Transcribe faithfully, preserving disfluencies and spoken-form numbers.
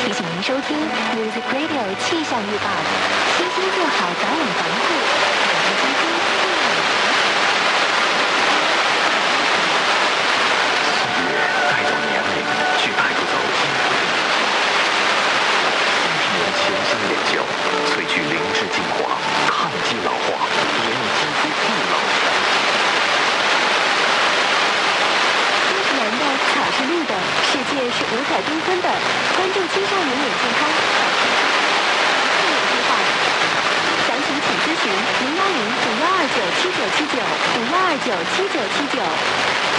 提醒您收听 Music Radio 气象预报，悉心做好早晚防护，每日更新。 岁月带走年龄，却带不走幸福的你。三十年全新研究，萃取灵芝精华，抗击老化，连你肌肤不老全。 天是蓝的，草是绿的，世界是五彩缤纷的。关注青少年眼健康，保持健康计划。详情请咨询零幺零五幺二九七九七九五幺二九七九七九。